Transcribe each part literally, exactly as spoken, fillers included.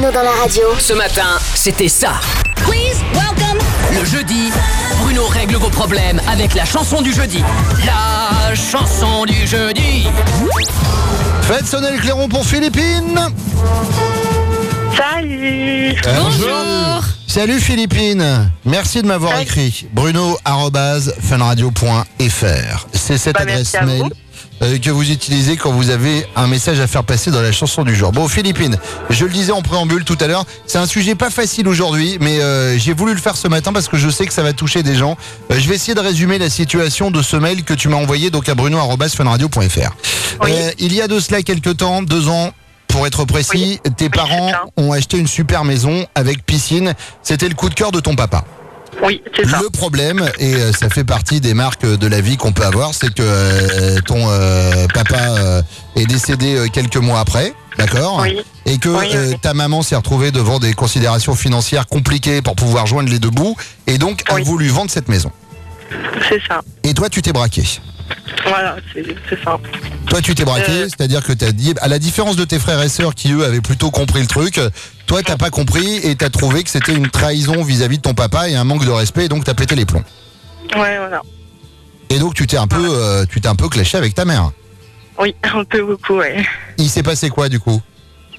Bruno dans la radio. Ce matin, c'était ça. Please welcome. Le jeudi, Bruno règle vos problèmes avec la chanson du jeudi. La chanson du jeudi. Faites sonner le clairon pour Philippine. Salut. Bonjour. Salut Philippine. Merci de m'avoir Salut. écrit. Bruno arobase funradio point f r. C'est cette Bah, adresse merci à mail vous. euh, que vous utilisez quand vous avez un message à faire passer dans la chanson du jour. Bon Philippine, je le disais en préambule tout à l'heure, c'est un sujet pas facile aujourd'hui, mais euh, j'ai voulu le faire ce matin parce que je sais que ça va toucher des gens. Euh, je vais essayer de résumer la situation de ce mail que tu m'as envoyé donc à bruno arobase funradio point f r. Oui. Euh, il y a de cela quelques temps, deux ans. Pour être précis, Oui. tes Oui, parents c'est ça. ont acheté une super maison avec piscine. C'était le coup de cœur de ton papa. Oui, c'est ça. Le problème, et euh, ça fait partie des marques de la vie qu'on peut avoir, c'est que euh, ton euh, papa euh, est décédé euh, quelques mois après, d'accord ? Oui. Et que Oui, euh, oui. ta maman s'est retrouvée devant des considérations financières compliquées pour pouvoir joindre les deux bouts, et donc a Oui. voulu vendre cette maison. C'est ça. Et toi, tu t'es braqué. Voilà, c'est c'est ça. Toi, tu t'es braqué, Euh. c'est-à-dire que t'as dit, à la différence de tes frères et sœurs qui, eux, avaient plutôt compris le truc, toi, t'as pas compris et t'as trouvé que c'était une trahison vis-à-vis de ton papa et un manque de respect, et donc t'as pété les plombs. Ouais, voilà. Et donc, tu t'es un peu, euh, tu t'es un peu clashé avec ta mère. Oui, un peu beaucoup, ouais. Il s'est passé quoi, du coup?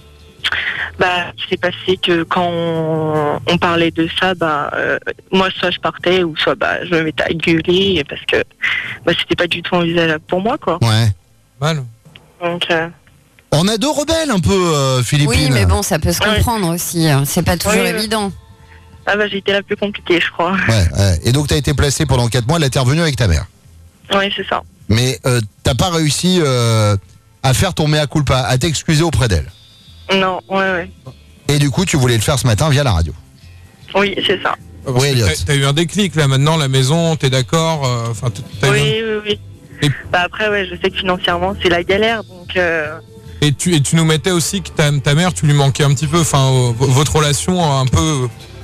Bah, il s'est passé que quand on, on parlait de ça, bah, euh, moi, soit je partais ou soit bah, je me mettais à gueuler parce que bah, c'était pas du tout envisageable pour moi, quoi. Ouais. Mal. Donc, euh, On a deux rebelles un peu, euh, Philippine. Oui, mais bon, ça peut se Ouais. comprendre aussi. C'est pas toujours Oui, oui. évident. ah bah, j'ai été la plus compliquée, je crois. Ouais, ouais. Et donc, t'as été placé pendant quatre mois, là, t'es revenu avec ta mère. Oui, c'est ça. Mais euh, t'as pas réussi euh, à faire ton mea culpa, à t'excuser auprès d'elle. Non, ouais, ouais. Et du coup, tu voulais le faire ce matin via la radio. Oui, c'est ça. Parce Oui, que Elliot. t'as, t'as eu un déclic là maintenant, la maison, t'es d'accord euh, Enfin, t'as eu Oui, oui, oui. Et- Bah après, ouais, je sais que financièrement, c'est la galère, donc... Euh... un- et, tu, et tu nous mettais aussi que ta, ta mère, tu lui manquais un petit peu, enfin, euh, v- votre relation un peu.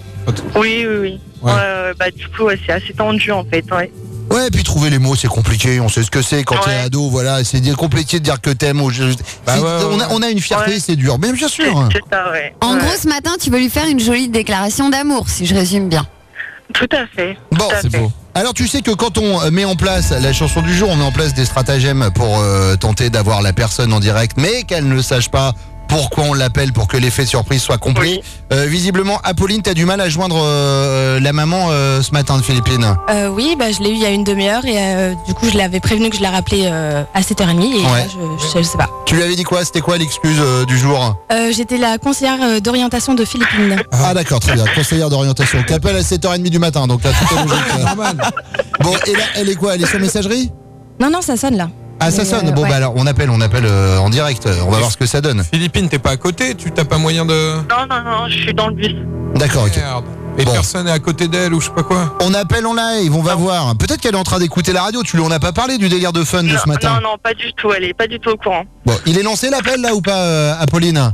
Oui, oui, oui. Ouais. Ouais, ouais, bah du coup, ouais, c'est assez tendu en fait. Ouais. Ouais, puis trouver les mots, c'est compliqué. On sait ce que c'est quand t'es Ouais. ado. Voilà, c'est dire- compliqué de dire que t'aimes. Ou je- Bah c'est- ouais, ouais, on, a, ouais. on a une fierté, Ouais. c'est dur. Mais bien C'est sûr. c'est ça, ouais. En Ouais. gros, ce matin, tu veux lui faire une jolie déclaration d'amour, si je résume bien. Tout à fait. Bon, tout à C'est fait. beau. Alors tu sais que quand on euh, met en place la chanson du jour, on met en place des stratagèmes pour euh, tenter d'avoir la personne en direct, mais qu'elle ne sache pas pourquoi on l'appelle pour que l'effet de surprise soit complet. Oui. Euh, visiblement, Apolline, t'as du mal à joindre euh, la maman euh, ce matin de Philippine. Euh, oui, bah, je l'ai eu il y a une demi-heure et euh, du coup je l'avais prévenu que je la rappelais euh, à sept heures trente et Ouais. là, je, je, je sais pas. Tu lui avais dit quoi? C'était quoi l'excuse euh, du jour? Euh, J'étais la conseillère euh, d'orientation de Philippine. Ah d'accord, très bien, conseillère d'orientation. T'appelles à sept heures trente du matin, donc là tout est logique. Normal. Bon, et là, elle est quoi? Elle est sur messagerie? Non, non, ça sonne là. Ah, ça Mais, sonne. euh, Bon, ouais. bah alors, on appelle, on appelle euh, en direct. On va voir ce que ça donne. Philippine, t'es pas à côté, tu t'as pas moyen de. Non, non, non, je suis dans le bus. D'accord, ok. Merde. Et Bon. personne est à côté d'elle ou je sais pas quoi. On appelle en live, on va voir. Peut-être qu'elle est en train d'écouter la radio. Tu lui en as pas parlé du délire de fun de Non, ce matin? non, non, pas du tout. Elle est pas du tout au courant. Bon, il est lancé l'appel là ou pas, euh, Apolline?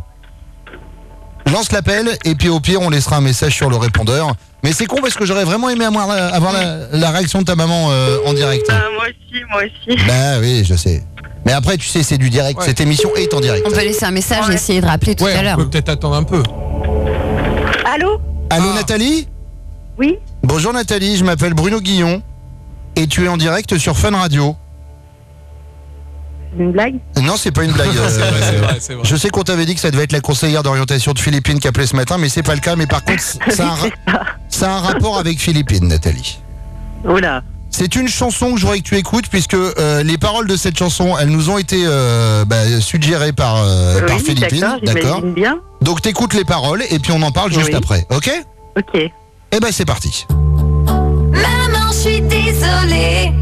Lance l'appel et puis au pire, on laissera un message sur le répondeur. Mais c'est con parce que j'aurais vraiment aimé avoir la, avoir la, la réaction de ta maman euh, en direct. Ah, moi aussi, moi aussi. Bah oui, je sais. Mais après, tu sais, c'est du direct. Ouais. Cette émission est en direct. On peut laisser un message et Ouais. essayer de rappeler tout Ouais, à on l'heure. peut peut-être attendre un peu. Allô? Allô, Ah. Nathalie? Oui? Bonjour Nathalie, je m'appelle Bruno Guillon et tu es en direct sur Fun Radio. C'est une blague? Non, c'est pas une blague. euh, C'est vrai, c'est vrai, c'est vrai. Je sais qu'on t'avait dit que ça devait être la conseillère d'orientation de Philippine qui appelait ce matin, mais c'est pas le cas. Mais par contre, ça a, un ra- ça a un rapport avec Philippine, Nathalie. Oula. C'est une chanson que je voudrais que tu écoutes puisque euh, les paroles de cette chanson, elles nous ont été euh, bah, suggérées par, euh, par Oui, Philippine. d'accord, j'imagine bien. Donc t'écoutes les paroles et puis on en parle juste Oui. après, ok? Ok. Eh ben c'est parti. Maman, je suis désolée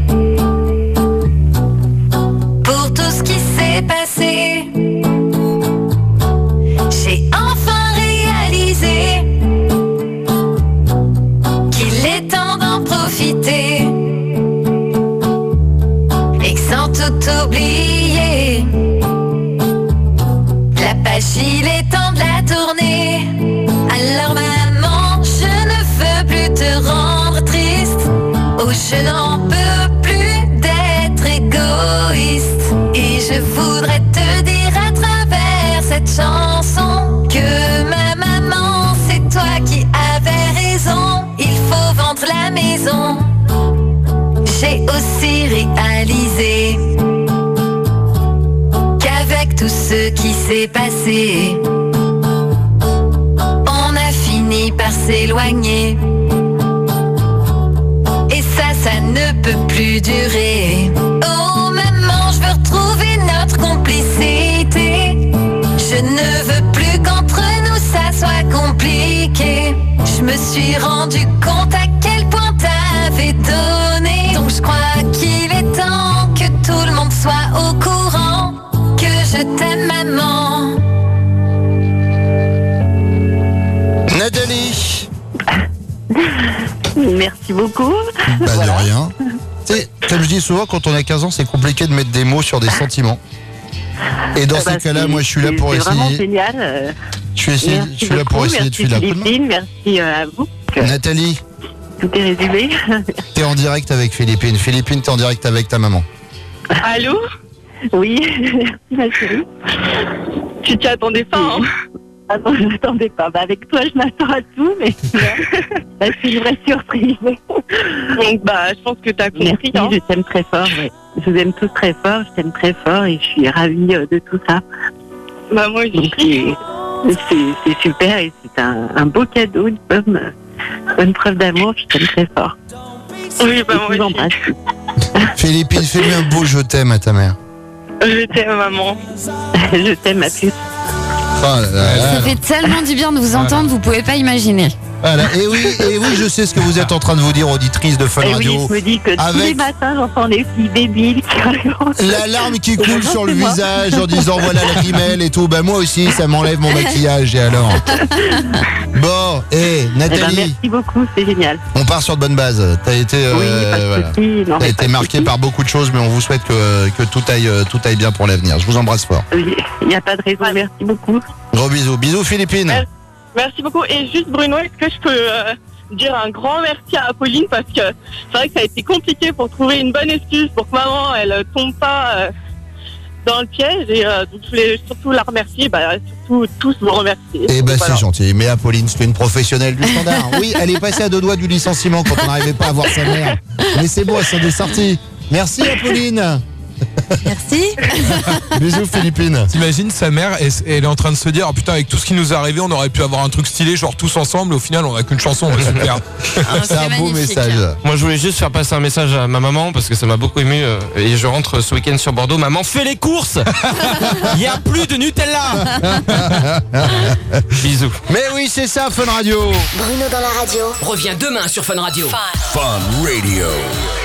pour tout ce qui s'est passé. J'ai enfin réalisé qu'il est temps d'en profiter et que sans tout oublier, la page il est temps de la tourner. Alors maman, je ne veux plus te rendre triste. Oh, je n'en peux plus d'être égoïste. Et je voudrais te dire à travers cette chanson que ma maman aussi réalisé qu'avec tout ce qui s'est passé, on a fini par s'éloigner. Et ça, ça ne peut plus durer. Oh maman, je veux retrouver notre complicité. Je ne veux plus qu'entre nous ça soit compliqué. Je me suis rendu compte à quel point t'avais donné. Donc je crois qu'il est temps que tout le monde soit au courant que je t'aime maman. Nathalie. Merci beaucoup. Bah Voilà. de rien. Tu sais, comme je dis souvent, quand on a quinze ans, c'est compliqué de mettre des mots sur des sentiments. Et dans Ah bah, ces cas-là, c'est- moi je suis là c'est- pour c'est vraiment essayer. génial. euh, Je suis, essayé- Merci je suis là pour beaucoup, essayer de merci filer un coup de main. Philippine, merci euh, à vous. que Nathalie, Tout est résumé. t'es en direct avec Philippine. Philippine, t'es en direct avec ta maman. Allô? Oui, merci ma chérie. Tu t'y attendais pas, hein? Ah non, je m'attendais pas. Bah, avec toi, je m'attends à tout, mais bah, c'est une vraie surprise. Donc, bah, je pense que tu as compris. Merci, hein. Je t'aime très fort. Ouais. Je vous aime tous très fort, je t'aime très fort et je suis ravie euh, de tout ça. Bah, moi aussi. C'est, c'est super et c'est un, un beau cadeau, une bonne, bonne preuve d'amour. Je t'aime très fort. Oui, bah, moi aussi. Philippine, fais-lui un beau je t'aime à ta mère. Je t'aime, maman. Je t'aime, ma puce. Oh là là là. Ça fait tellement du bien de vous entendre, vous pouvez pas imaginer. Voilà. Et oui, et oui, je sais ce que vous êtes en train de vous dire, auditrice de Fun Et Radio. oui, je me dis que tous Avec- les matins, j'entends des filles débiles qui arrivent. La larme qui coule sur le C'est moi. visage en disant voilà le rimel et tout. Bah moi aussi, ça m'enlève mon maquillage. Et alors? Bon, hé, Eh ben, Nathalie, merci beaucoup, c'est génial. on part sur de bonnes bases. T'as été, euh, oui, pas de voilà. soucis. Non, T'as mais été pas de marqué soucis. par beaucoup de choses, mais on vous souhaite que, que tout aille, euh, tout aille bien pour l'avenir. Je vous embrasse fort. Oui, il n'y a pas de raison, merci beaucoup. Gros bisous. Bisous Philippine. Ouais. Merci beaucoup. Et juste Bruno, est-ce que je peux euh, dire un grand merci à Apolline parce que c'est vrai que ça a été compliqué pour trouver une bonne excuse pour que maman elle euh, tombe pas euh, dans le piège et euh, donc je voulais surtout la remercier, bah, surtout tous vous remercier. Eh ben Voilà. c'est gentil. Mais Apolline, c'est une professionnelle du standard. Oui, elle est passée à deux doigts du licenciement quand on n'arrivait pas à voir sa mère. Mais c'est bon, elle s'en est sortie. Merci Apolline. Merci. Bisous Philippine. T'imagines sa mère, elle, elle est en train de se dire oh, putain, avec tout ce qui nous est arrivé, on aurait pu avoir un truc stylé, genre tous ensemble. Au final, on a qu'une chanson. Ouais, super. C'est un beau magnifique. message. Moi je voulais juste faire passer un message à ma maman parce que ça m'a beaucoup ému euh, et je rentre ce week-end sur Bordeaux. Maman, fais les courses. Il n'y a plus de Nutella. Bisous. Mais oui, c'est ça, Fun Radio. Bruno dans la radio. Reviens demain sur Fun Radio. Fun Radio.